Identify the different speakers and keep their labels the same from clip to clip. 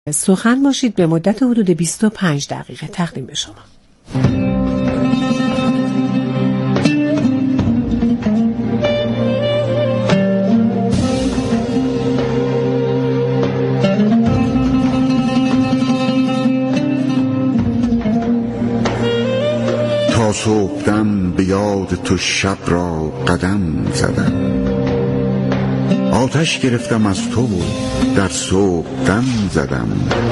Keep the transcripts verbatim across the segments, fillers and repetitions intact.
Speaker 1: سخن باشید به مدت حدود بیست و پنج دقیقه تقدیم به شما.
Speaker 2: تا صبحدم به یاد تو شب را قدم زدم، آتش گرفتم از تو و در صبحدم زدم.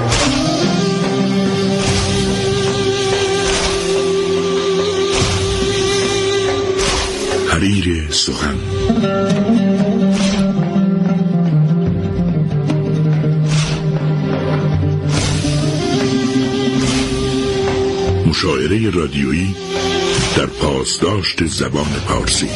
Speaker 2: حریر سخن. مشاعره رادیویی در پاسداشت زبان پارسی.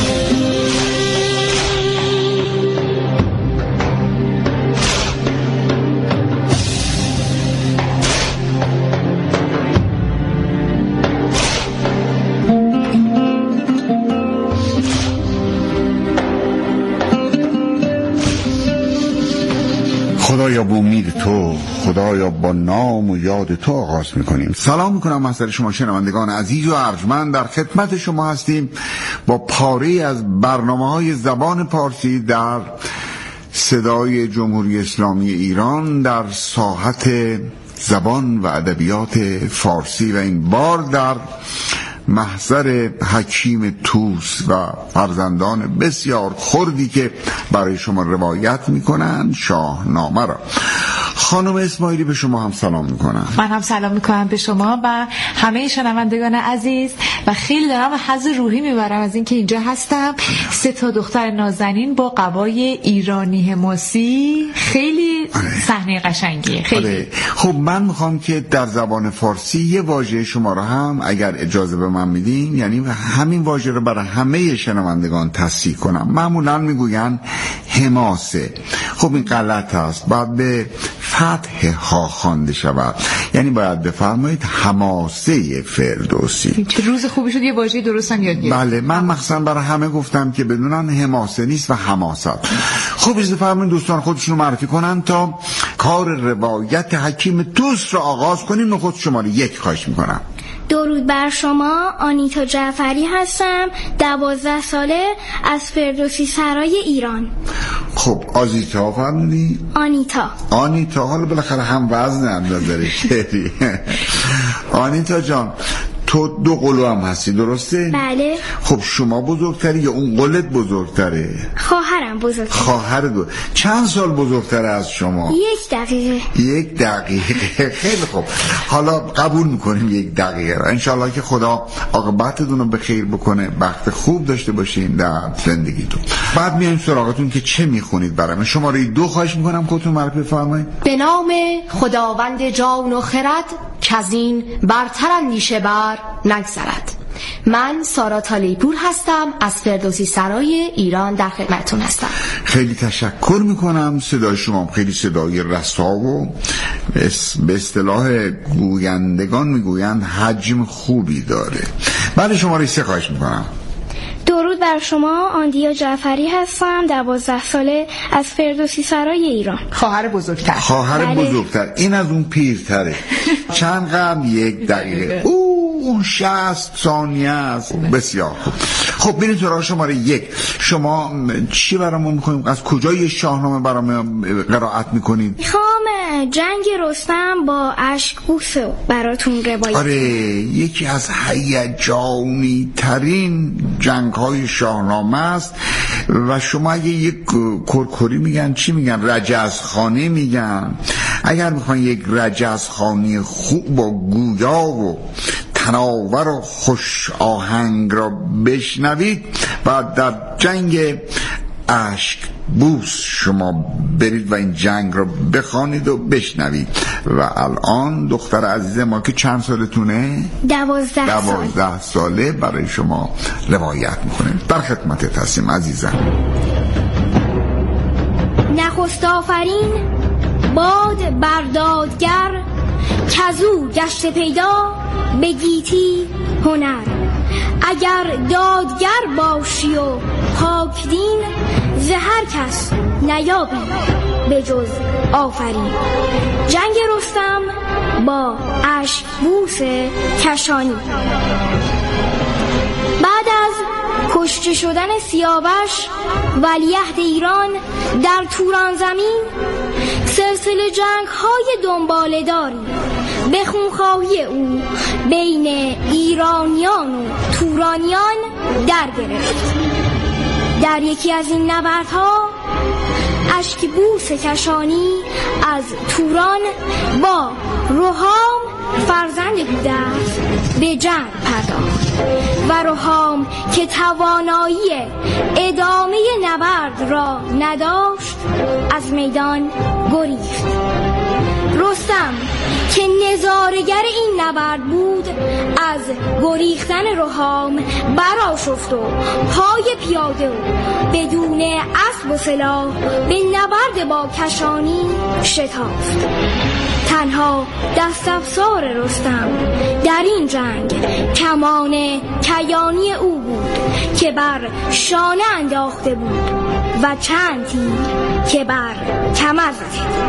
Speaker 2: خدایا با امید تو، خدایا با نام و یاد تو آغاز میکنیم. سلام میکنم محضر شما شنوندگان عزیز و ارجمند، در خدمت شما هستیم با پاره از برنامه‌های زبان پارسی در صدای جمهوری اسلامی ایران در ساحت زبان و ادبیات فارسی، و این بار در محضر حکیم توس و فرزندان بسیار خردی که برای شما روایت میکنن شاهنامه را. خانم اسماعیلی به شما هم سلام میکنم.
Speaker 3: من هم سلام میکنم به شما و همه شنوندگان عزیز و خیلی دارم حظ روحی میبرم از اینکه اینجا هستم. سه تا دختر نازنین با قبای ایرانی حماسی، خیلی صحنه قشنگیه. خیلی
Speaker 2: آره. خب من میخوام که در زبان فارسی یه واژه شما را هم اگر اجازه به من میدین، یعنی همین واژه رو برای همه شنوندگان تصحیح کنم. معمولا میگوین حماسه. خب این غلط است، باید به فتح ها خوانده شود، یعنی باید بفرمایید حماسه فردوسی.
Speaker 3: چه روز خوبی شد یه واژه درستم یاد گرفتم.
Speaker 2: بله، من مخصوصا برای همه گفتم که بدونن حماسه نیست و حماست. خب اجازه فرمایید دوستان خودشون رو معرفی کنن تا کار روایت حکیم توس رو آغاز کنیم. خود شماره یک خواهش میکنم.
Speaker 4: درود بر شما، آنیتا جعفری هستم، دوازده ساله، از فردوسی سرای ایران.
Speaker 2: خب آزیتا فرمودی؟
Speaker 4: آنیتا.
Speaker 2: آنیتا، حالا بالاخره هم وزن هم داره شعری. آنیتا جان، تو دو قلو هم هستی درسته؟
Speaker 4: بله.
Speaker 2: خب شما بزرگتری یا اون قلت بزرگتره؟
Speaker 4: خواهرم بزرگتره.
Speaker 2: خواهر دو. چند سال بزرگتره از شما؟
Speaker 4: یک دقیقه.
Speaker 2: یک دقیقه. خیلی خوب، حالا قبول میکنیم یک دقیقه را. انشالله که خدا عاقبتتون رو به خیر بکنه، وقت خوب داشته باشین در زندگیتون. بعد میایم سراغتون که چه میخونید برام. شماره دو خواهش میکنم خودتون معرفی فرمایید.
Speaker 5: به نام خداوند جان و خرد که از این برتر اندیشه بر نگذرد. من سارا طالعی‌پور هستم، از فردوسی سرای ایران در خدمتتون هستم.
Speaker 2: خیلی تشکر میکنم. صدای شما خیلی صدای رسا و به اصطلاح گویندگان میگویند حجم خوبی داره. بعد شماره سه خواهش میکنم.
Speaker 4: درود بر شما، آندیا جعفری هستم، دوازده ساله، از فردوسی سرای ایران.
Speaker 3: خواهر بزرگتر.
Speaker 2: خواهر
Speaker 4: بله.
Speaker 2: بزرگتر. این از اون پیرتره. چند قرن؟ یک دقیقه. او اون شصت ثانیه است. بسیار خوب. خب بریم سراغ شماره یک. شما چی برامون میکنید؟ از کجای شاهنامه برامون قرائت میکنید؟
Speaker 4: میخوام جنگ رستم با اشکبوس براتون روایت.
Speaker 2: آره، یکی از هیجانی ترین جنگ های شاهنامه است و شما اگه یک کرکری میگن چی میگن؟ رجزخانه میگن. اگر میخوان یک رجزخانه خوب و گویا و تناور و خوش آهنگ را بشنوید، بعد در جنگ اشکبوس شما برید و این جنگ را بخوانید و بشنوید. و الان دختر عزیز ما که چند سالتونه؟
Speaker 4: دوازده سال.
Speaker 2: دوازده ساله برای شما روایت میکنه. در خدمتت هستیم عزیزم.
Speaker 4: نخست آفرین باد بردادگر، کزو گشت پیدا به گیتی هنر. اگر دادگر باشی و پاک دین، ز هر کس نیابی به جز آفرین. جنگ رستم با اشکبوس کشانی. بعد از کشته شدن سیاوش ولیعهد ایران در توران زمین، سلسله جنگ های دنباله‌داری به خونخواهی او بین ایرانیان و تورانیان در گرفت. در یکی از این نبردها اشکبوس کشانی از توران با رهام فرزند گودرز به جنگ پرداخت و رهام که توانایی ادامه نبرد را نداشت از میدان گریخت. رستم که نظارگر این نبرد بود از گریختن رهام برآشفت و پای پیاده و بدون اسب و سلاح به نبرد با کشانی شتافت. تنها دست افزار رستم در این جنگ کمان کیانی او بود که بر شانه انداخته بود و چند تیر که بر کمر زده.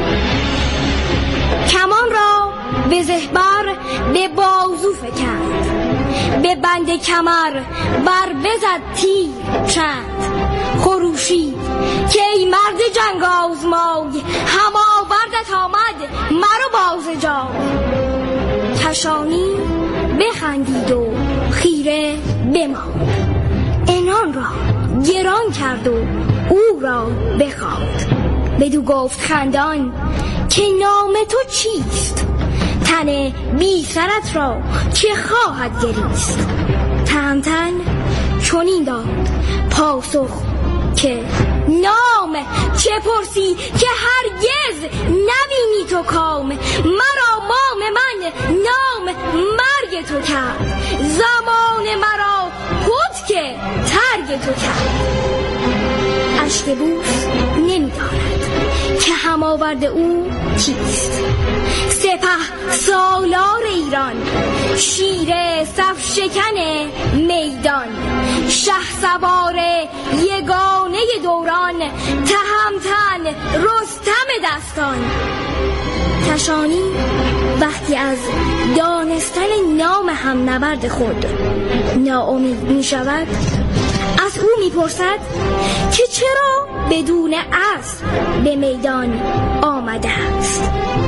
Speaker 4: کمان را به زهبر به بازو فکند، به بند کمر بر بزد تیر چند. خروشید که ای مرد جنگ آزمای، هم آوردت آمد مرا باز جای. کشانی بخندید و خیره بماند، عنان را گران کرد و او را بخواند. بدو گفت خندان که نام تو چیست؟ تن بی سرت را که خواهد گریست. تهمتن چنین داد پاسخ که نام چه پرسی که هرگز نبینی تو کام. مرا مام من نام مرگ تو کرد، زمان مرا خود که ترگ تو کرد. اشکبوس نمی‌داند که هم آورد او چیست. سپه سالار ایران، شیر صف شکن میدان، شه سوار یگانه دوران، تهمتن رستم دستان. کشانی وقتی از دانستن نام هم نبرد خود ناامید می شود، از او می پرسد که چرا بدون اسب به میدان آمده است.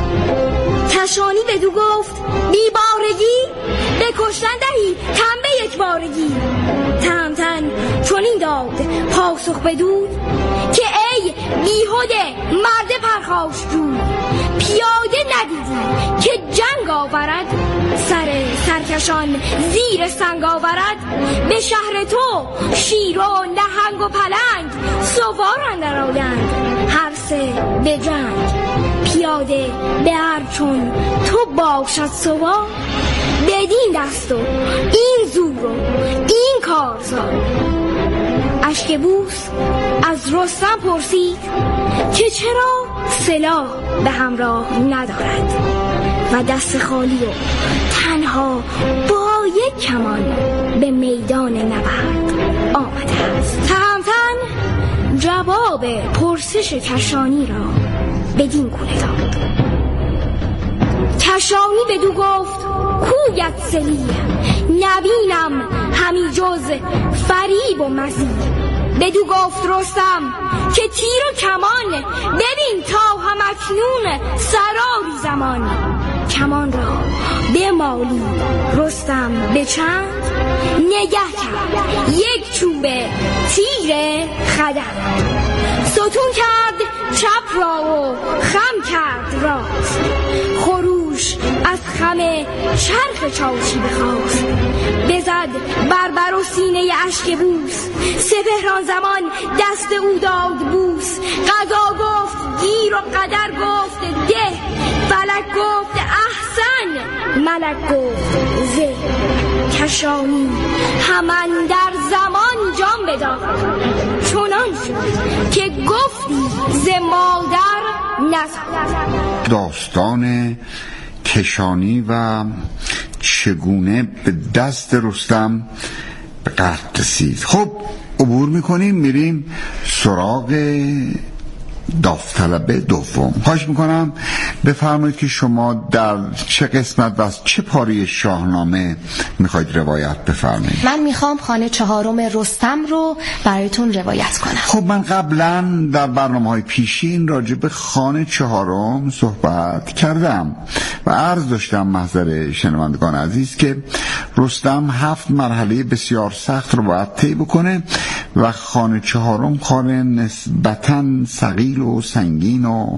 Speaker 4: کشانی بدو گفت بیبارگی به کشتن دهی تن به یک بارگی. تهمتن چنین داد پاسخ بدو که ای بیهوده مرد پرخاشجوی، پیاده ندیدی که جنگ آورد، سر سرکشان زیر سنگ آورد. به شهر تو شیر و نهنگ و پلنگ سوار اندر آیند، هر سه به جنگ. پیاده به هر چون تو باشد سوار، بدین دست و این زور و این کارزار. اشکبوس از رستم پرسید که چرا سلاح به همراه ندارد و دست خالی و تنها با یک کمان به میدان نبرد آمده است. تهمتن جواب پرسش کشانی را بدین گونه داد. کشانی بدو گفت کویت سلیح، نبینم همی جز فریب و مزید. بدو گفت رستم که تیر و کمان، ببین تا هم اکنون سراری زمان. کمان را بمالی رستم به چند، نگه کرد یک چوب تیر خدر. ستون کرد چپ را و خم کرد راست، خروش از خم چرخ چاوشی بخواست. بزد بربر و سینه اشکبوس، سپهران زمان دست او داد بوس. قضا گفت گیر و قدر گفت ده، فلک گفت احسن ملک گفت زه. کشانی همان در زمان جان بداد، چنان شد که گفتی ز مادر نزد.
Speaker 2: داستان کشانی و چگونه به دست رستم به قتل رسید. خب عبور میکنیم، میریم سراغ داوطلب دوم. خواهش میکنم بفرمایید که شما در چه قسمت و از چه پاره شاهنامه میخواید روایت بفرمایید؟
Speaker 5: من میخوام خانه چهارم رستم رو برایتون روایت کنم.
Speaker 2: خب من قبلا در برنامه‌های پیشین راجع به خانه چهارم صحبت کردم و عرض داشتم محضر شنوندگان عزیز که رستم هفت مرحله بسیار سخت رو باید طی بکنه و خانه چهارم کار نسبتاً ثقیل و سنگین و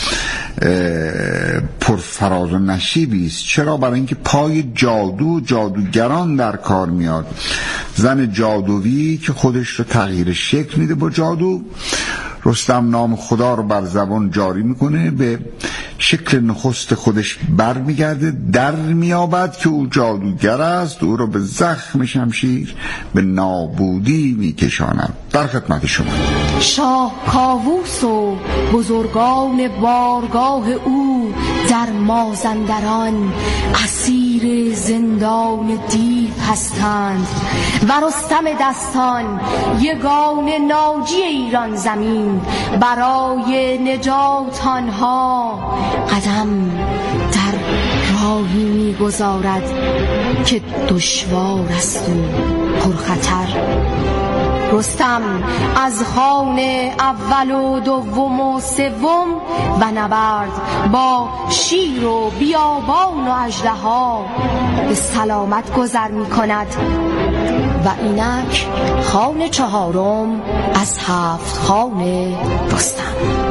Speaker 2: پرفراز و نشیبی است. چرا؟ برای اینکه پای جادو و جادوگران در کار میاد. زن جادویی که خودش رو تغییر شکل میده با جادو. رستم نام خدا رو بر زبان جاری میکنه، به شکل نخست خودش بر میگرده، در میابد که او جادوگر است، او رو به زخم شمشیر به نابودی میکشاند. در خدمت شما.
Speaker 5: شاه کاووس و بزرگان بارگاه او در مازندران اسیر زندان دیو هستند و رستم دستان یگان ناجی ایران زمین برای نجات آنها قدم در راهی می‌گذارد که دشوار است و پرخطر. رستم از خان اول و دوم و سوم و نبرد با شیر و بیابان و اژدها به سلامت گذر می کند و اینک خان چهارم از هفت خان رستم.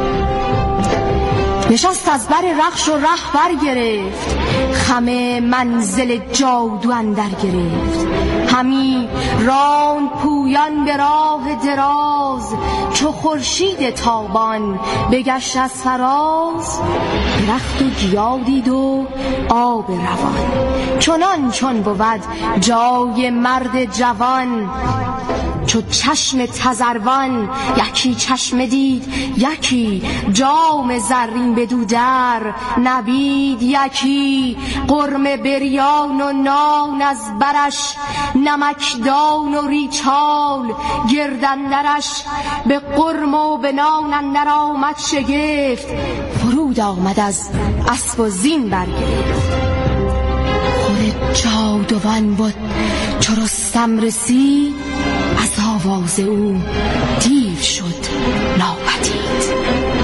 Speaker 5: نشست از بر رخش و ره بر گرفت، خم منزل جادو اندر گرفت. همی راند پویان به راه دراز، چو خورشید تابان بگشت از فراز. درخت و گیا دید و آب روان، چنان چون بود جای مرد جوان. چو چشم تذروان یکی چشم دید، یکی جام زرین بدو در نبید. یکی قرم بریان و نان از برش، نمکدان و ریچال گردندرش. به قرم و به نان اندر آمد شگفت، فرود آمد از اسب و زین برگرفت. خور جادوان بود چو رستم رسید، از آواز او دیو شد ناپدید.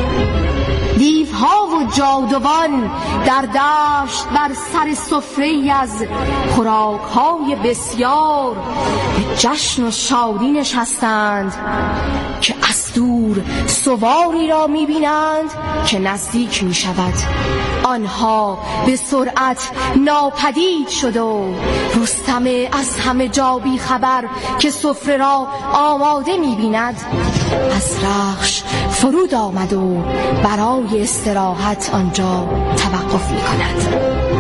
Speaker 5: دیوها و جادوان در دشت بر سر سفره از خوراک‌های بسیار به جشن و شادی نشستند، که از دور سواری را می‌بینند که نزدیک می‌شود. آنها به سرعت ناپدید شد و رستم از همه جا بی خبر که سفره را آماده می‌بیند از رخش فرود آمد و برای استراحت آنجا توقف می‌کند.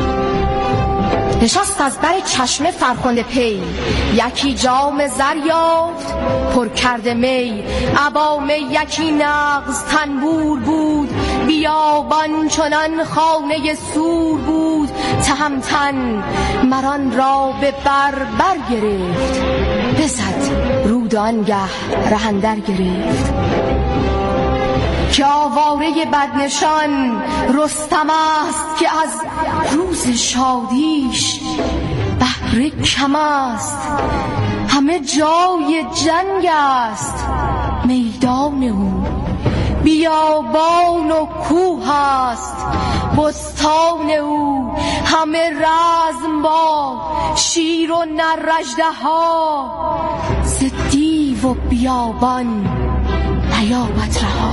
Speaker 5: نشست از بر چشمه فرخنده پی، یکی جام زر یافت پر کرده می. عبامه یکی نغز تنبور بود، بیابان چنان خانه سور بود. تهمتن مران را به بر بر گرفت، بزد رود آنگه رهندر گرفت. که آواره بدنشان رستم است، که از روز شادیش بهره کم است. همه جای جنگ است میدان او، بیابان و کوه است بستان او. همه رزم با شیر و نر اژدها، ز دیو و بیابان نیابد رها.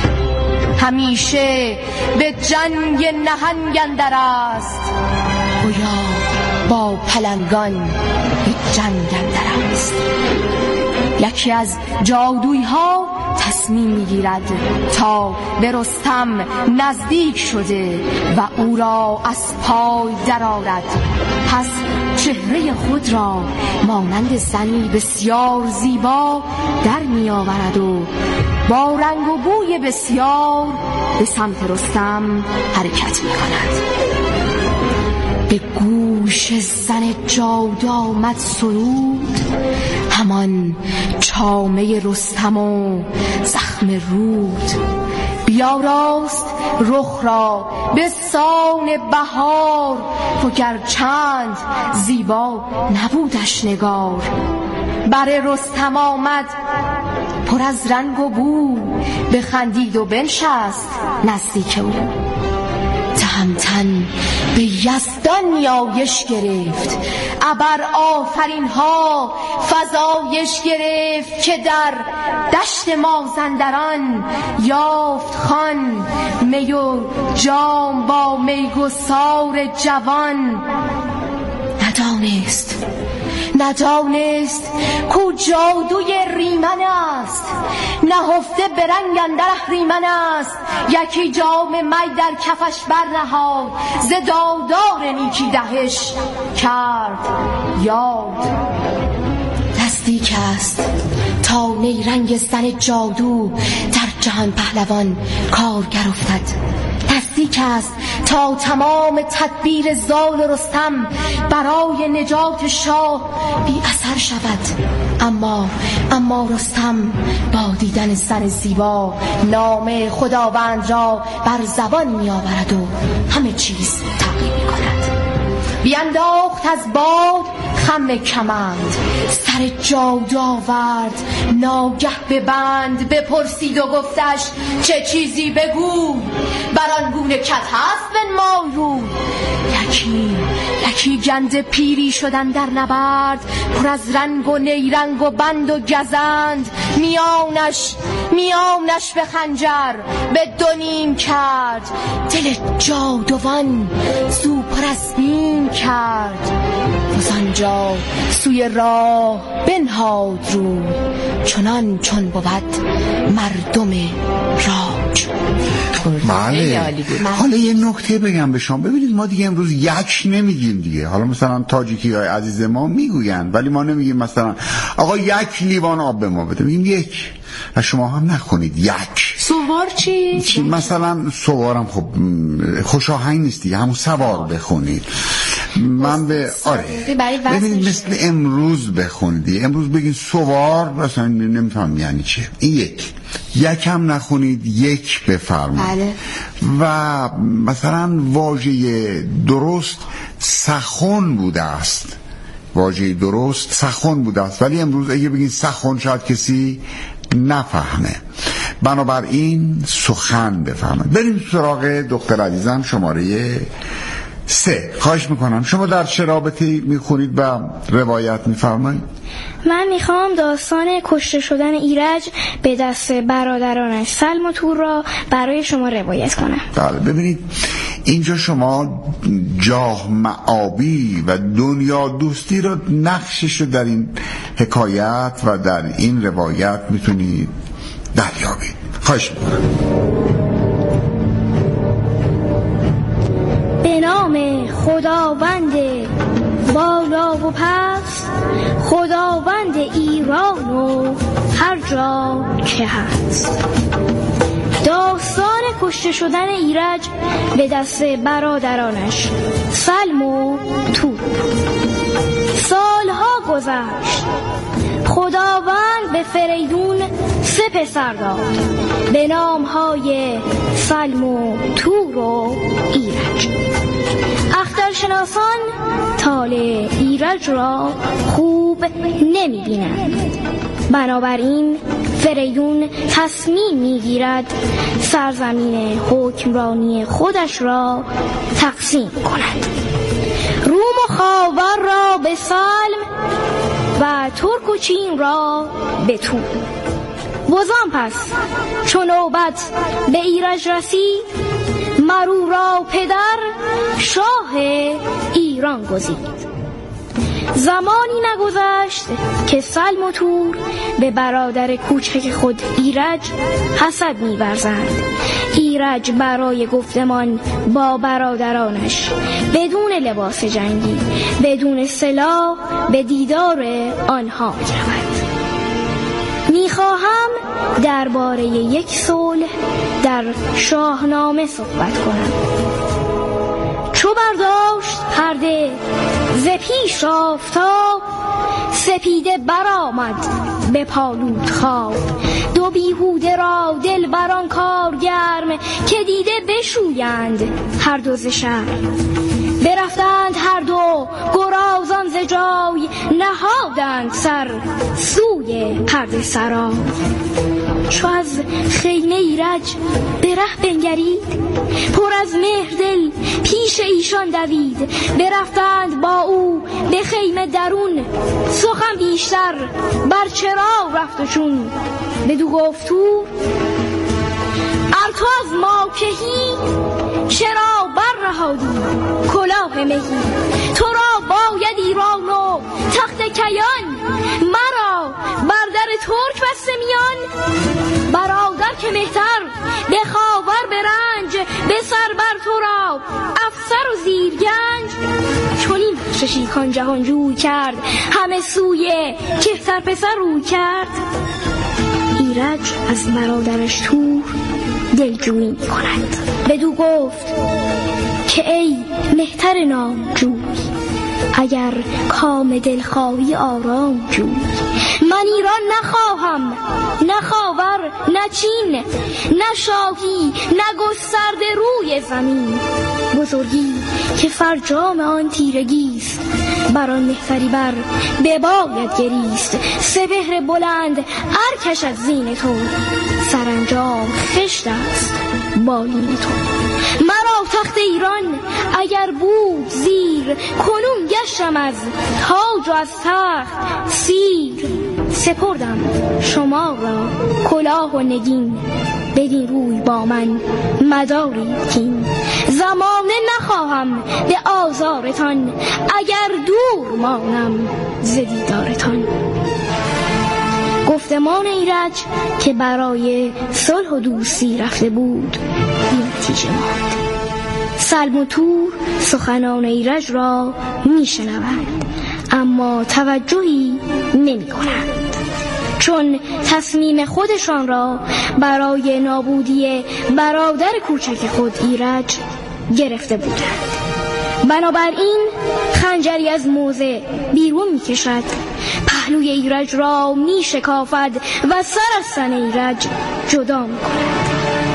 Speaker 5: همیشه به جنگ نهنگ اندر است، گویا با پلنگان به جنگ اندر است. یکی از جادویی ها تصمیم میگیرد تا به رستم نزدیک شده و او را از پای درآورد. پس چهره خود را مانند زنی بسیار زیبا در می آورد و با رنگ و بوی بسیار به سمت رستم حرکت می کند. به گوش زن جادو آمد سرود، همان چامه رستم و زخم رود. بیاراست رخ را به سان بهار، وگر چند زیبا نبودش نگار. بر رستم آمد پر از رنگ و بو، بخندید و بنشست نزدیک او. تهمتن به یزدان نیایش گرفت، ابر آفرین ها فزایش گرفت. که در دشت مازندران یافت خان، می و جام با میگسار جوان. ندانست ندانست کو جادوی ریمن است، نهفته به رنگ اندر اهریمن است. یکی جام می در کفش برنهاد، ز دادار نیکی دهش کرد یاد. نزدیک است تا نیرنگ زن جادو، در جهان پهلوان کارگر افتد. نزدیک است تا تمام تدبیر زال رستم برای نجات شاه بی اثر شود. اما اما رستم با دیدن زن زیبا نام خداوند را بر زبان می آورد و همه چیز تغییر می کند. بینداخت از باد خم کمند، سر جادو آورد ناگه ببند. بپرسید و گفتش چه چیزی بگو، بران گونه کت هست بنمای رو. یکی یکی گنده پیری شدن در نبرد، پر از رنگ و نیرنگ و بند و گزند. میانش میانش به خنجر به دو نیم کرد، دل جادوان زو پر از بیم کرد. از آنجا سوی راه بنهاد رو، چنان چون بود مردم راج.
Speaker 2: بله. حالا یه نکته بگم به شما، ببینید ما دیگه امروز یک نمیگیم دیگه. حالا مثلا تاجیکی های عزیز ما میگوین، ولی ما نمیگیم مثلا آقا یک لیوان آب به ما بده، میگیم یک. و شما هم نخونید یک.
Speaker 3: سوار چی؟
Speaker 2: چی مثلا سوارم خب خوشاهنگ نیست دیگه، همون سوار بخونید. من به آره ببینید مثل امروز بخونید، امروز بگید سوار مثلا نمیفهم یعنی چه. این یک یک هم نخونید، یک بفرمایید. و مثلا واژه درست سخن بوده است، واژه درست سخن بوده است، ولی امروز اگه بگید سخن شاید کسی نفهمه، بنابراین سخن بفهمه. بریم سراغ دختر عزیزم شماره سه. خواهش میکنم شما در چه رابطه‌ای میخونید و روایت میفرمایید؟
Speaker 4: من میخوام داستان کشته شدن ایرج به دست برادرانش سلم و تور را برای شما روایت کنم.
Speaker 2: بله ببینید اینجا شما جاه معابی و دنیا دوستی را نقشش رو در این حکایت و در این روایت میتونید دریابید. خواهش میکنم.
Speaker 4: به نام خداوند بالا و پس، خداوند ایران و هر جا که هست. داستان کشته شدن ایرج به دست برادرانش سلم و تور. سالها گذشت، خداوند به فریدون سه پسر داد به نامهای سلم و تور و ایرج. اخترشناسان طالع ایرج را خوب نمی بینند، بنابراین فریدون تصمیم می گیرد سرزمین حکمرانی خودش را تقسیم کند. روم و خاور را به سلم و ترک و چین را به تور. وزان پس چون نوبت به ایرج رسید، مرو را پدر شاه ایران گزید. زمانی نگذشت که سلم و تور به برادر کوچک خود ایرج حسد می‌ورزند. ایرج برای گفتمان با برادرانش بدون لباس جنگی، بدون سلاح به دیدار آنها می‌رود. می‌خواهم درباره یک صلح در شاهنامه صحبت کنم. چو برداشت پرده ز پیش آفتاب، سپیده برآمد به پالود خواب. دو بیهوده را دل بران کار گرم، که دیده بشویند هر دو ز شهر. برفتند هر دو گرازان ز جای، نهادند سر سوی پرده سرای. چو از خیمه ایرج به ره بنگرید، پر از مهر دل پیش ایشان دوید. برفتند با او به خیمه درون، سخن بیشتر بر چرا رفت و چون. بدو گفت او ار تو از ما کهی، چرا بر نهادی کلاه مهی. تو را باید ایران و تخت کیان، مرا بر در ترک بسته میان. برادر که مهتر به خاور به رنج، به سر بر تو را افسر و زیرگنج. چنین بخششی کان جهان جوی کرد، همه سوی کهتر پسر روی کرد. ایرج از برادرش تور دلجویی می کند. بدو گفت که ای مهتر نامجوی، اگر کام دل خواهی آرام جوی. من ایران نخواهم، نه خاور نه چین، نه شاهی نه گسترده روی زمین. بزرگی که فرجام آن تیرگیست، بر آن مهتری بر بباید گریست. سپهر بلند ارکش از زین تو، سرانجام خشت است بالین تو. مرا تخت ایران اگر بود زیر، کنون گشتم از تاج و از تخت سیر. سپردم شما را کلاه و نگین، بدین روی با من مدارید کین. زمانه نخواهم به آزارتان، اگر دور مانم ز دیدارتان. گفتمان ایرج که برای صلح و دوستی رفته بود، بی نتیجه ماند. سلم و تور سخنان ایرج را میشنوند، اما توجهی نمی کنند، چون تصمیم خودشان را برای نابودی برادر کوچک خود ایرج گرفته بودند. بنابراین خنجری از موزه بیرون می کشد، پهلوی ایرج را می شکافد و سر از تن ایرج جدا می کند.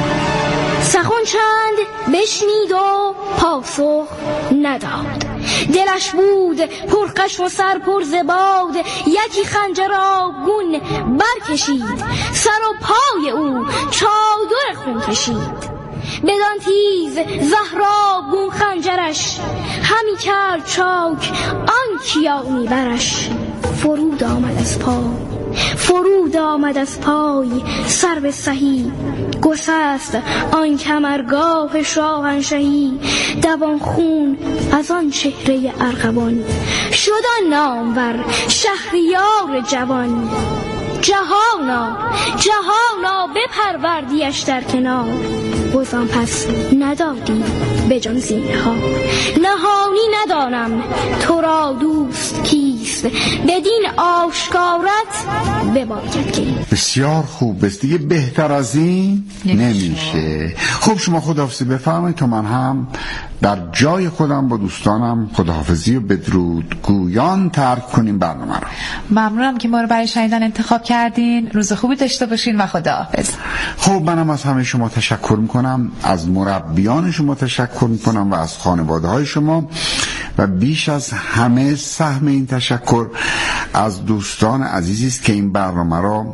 Speaker 4: سخن چند بشنید و پاسخ نداد. دلش بود پرخشم و سر پر ز باد. یکی خنجر آبگون برکشید، سر و پای او چادر خون کشید. بدان تیز زهرآبگون خنجرش، همی کرد چاک آن کیانی برش. فرود آمد از پای فرود آمد از پای سرو سهی، گسست آن کمرگاه شاهنشهی. دوان خون از آن چهره ارغوان، شد آن نامور شهریار جوان. جهانا جهانا بپروردیش در کنار، بزان پس ندادی به جان زینهار. نهانی ندانم تو را دوست کیست، بدین آشکارت بباید گریست.
Speaker 2: بسیار خوب است، دیگه بهتر از این نمیشه. خب شما خداحافظی بفرمایید تا من هم در جای خودم با دوستانم خداحافظی و بدرود گویان ترک کنیم برنامه رو.
Speaker 3: ممنونم که ما رو برای شنیدن انتخاب کردین. روز خوبی داشته باشین و خداحافظ.
Speaker 2: خب منم از همه شما تشکر میکنم، از مربیان شما تشکر میکنم و از خانواده های شما، و بیش از همه سهم این تشکر از دوستان عزیزی است که این برنامه را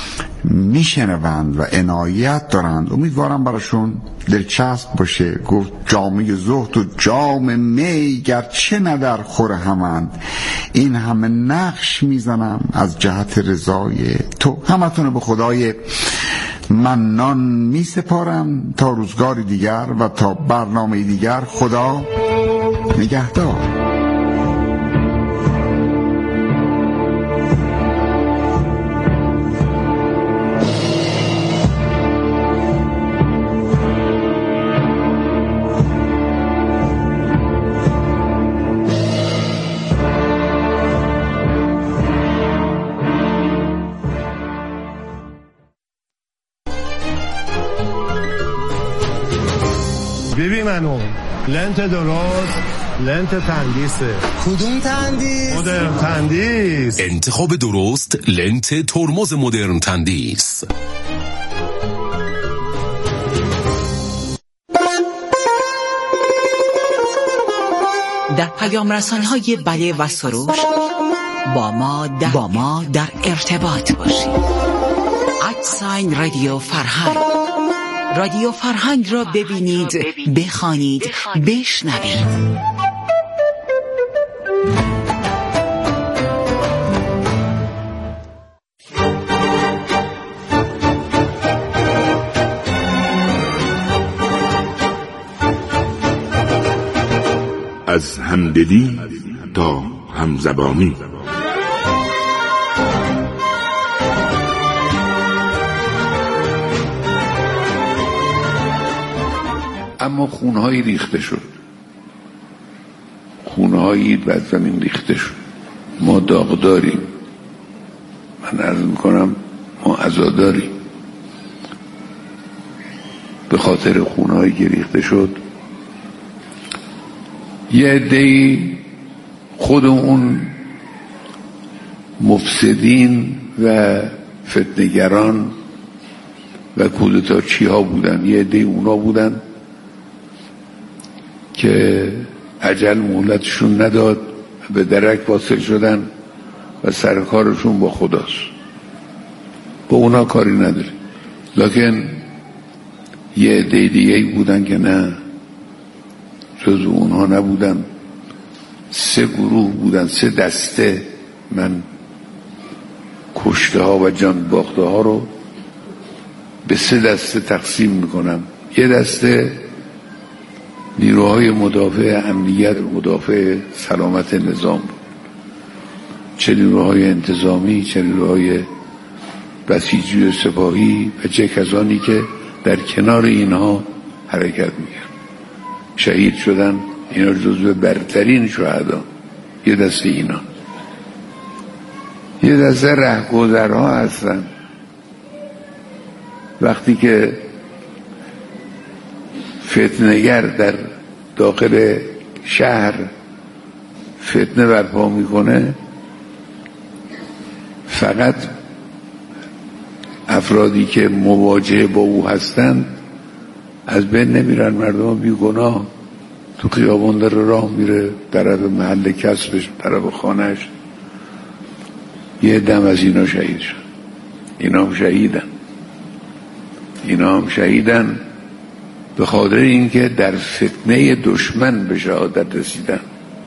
Speaker 2: میشنوند و عنایت دارند. امیدوارم براشون دلچسب باشه. گفت جامه زهد و جام می گرچه نه در خور همند، این همه نقش میزنم از جهت رضای تو. همتون به خدای منان می سپارم تا روزگار دیگر و تا برنامه دیگر. خدا نگهدار.
Speaker 6: ببین منو لنت درست لنت تندیسه. کدوم تندیس؟ مدرن تندیس.
Speaker 7: انتخاب درست لنت ترمز مدرن تندیس.
Speaker 8: در پیام رسان‌های بله و سروش با ما در, با ما در ارتباط باشید. ادساین رادیو فرهنگ. رادیو فرهنگ را ببینید، بخوانید، بشنوید.
Speaker 9: از همدلی تا همزبانی.
Speaker 10: اما خونهایی ریخته شد، خونهایی بر زمین ریخته شد. ما داغ داریم، من عرض میکنم ما عزا داریم به خاطر خونهایی که ریخته شد. یه عده‌ای خود اون مفسدین و فتنه‌گران و کودتاچی ها بودن، یه عده‌ای اونا بودن که اجل مهلتشون نداد، به درک واصل شدن و سرکارشون با خداست. با اونا کاری نداره. لکن یه عده دیگه بودن که نه، جز اونها نبودن. سه گروه بودن، سه دسته. من کشته ها و جان باخته ها رو به سه دسته تقسیم میکنم. یه دسته نیروهای مدافع امنیت، مدافع سلامت نظام بود، چه نیروهای انتظامی، چه نیروهای بسیجی و سپاهی و چه کسانی که در کنار اینها حرکت میکرد. شهید شدن، اینا جزو برترین شهدا. یه دسته اینا. یه دسته رهگذرها هستن. وقتی که فتنه‌گر در داخل شهر فتنه برپا میکنه، فقط افرادی که مواجه با او هستند از بین نمیرن. مردم بیگناه تو خیابان داره راه میره، طرف محل کسبش، طرف خانهش. یه دم از اینا شهید شد. اینا هم شهیدن. اینا هم شهیدن به خاطر اینکه در فتنه دشمن به شهادت رسیدن.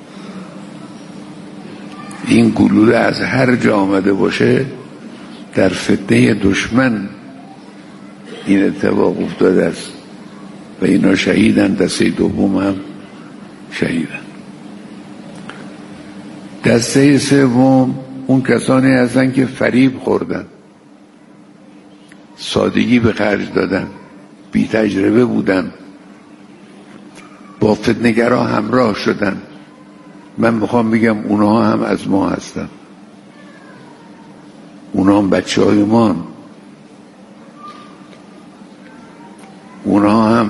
Speaker 10: این گلوله از هر جا آمده باشه، در فتنه دشمن این اتفاق افتاده است و اینا شهیدن. دسته دوم هم شهیدن. دسته سوم اون کسانی هستن که فریب خوردن، سادگی به خرج دادن، بی تجربه بودن، با فتنه‌گرا همراه شدن. من میخوام بگم اونها هم از ما هستن، اونها هم بچه های ما، اونها هم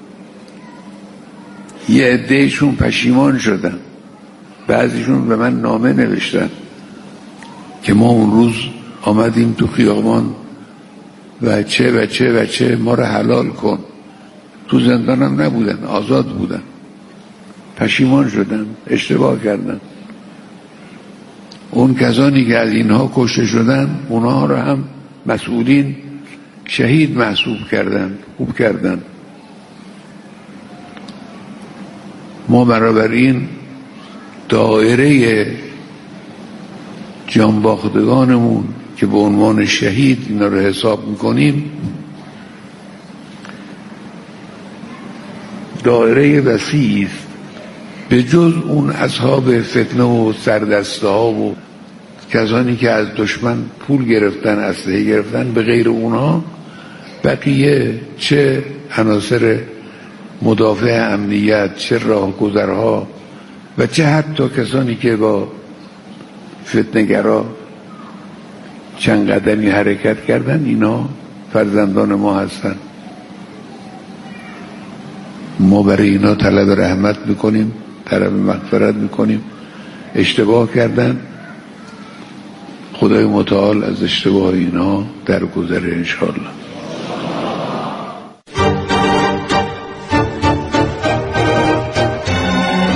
Speaker 10: یه عدهشون پشیمان شدن. بعضیشون به من نامه نوشتن که ما اون روز آمدیم تو خیابان و چه و چه و چه، ما رو حلال کن. تو زندان هم نبودن، آزاد بودن. پشیمان شدن، اشتباه کردن. اون کسانی که از اینها کشته شدن، اونها رو هم مسئولین شهید محسوب کردن، خوب کردن. ما برابر این دایره جانباختگانمون که به عنوان شهید اینا رو حساب میکنیم، دایره وسیعی است. به جز اون اصحاب فتنه و سردسته ها و کسانی که از دشمن پول گرفتن، اسلحه گرفتن، به غیر اونها بقیه چه عناصر مدافع امنیت، چه راهگذرها و چه حتی کسانی که با فتنه‌گرا چند قدمی حرکت کردن، اینا فرزندان ما هستن. ما برای اینا طلب رحمت میکنیم طلب مغفرت میکنیم. اشتباه کردن، خدای متعال از اشتباه اینا درگذره انشاءالله.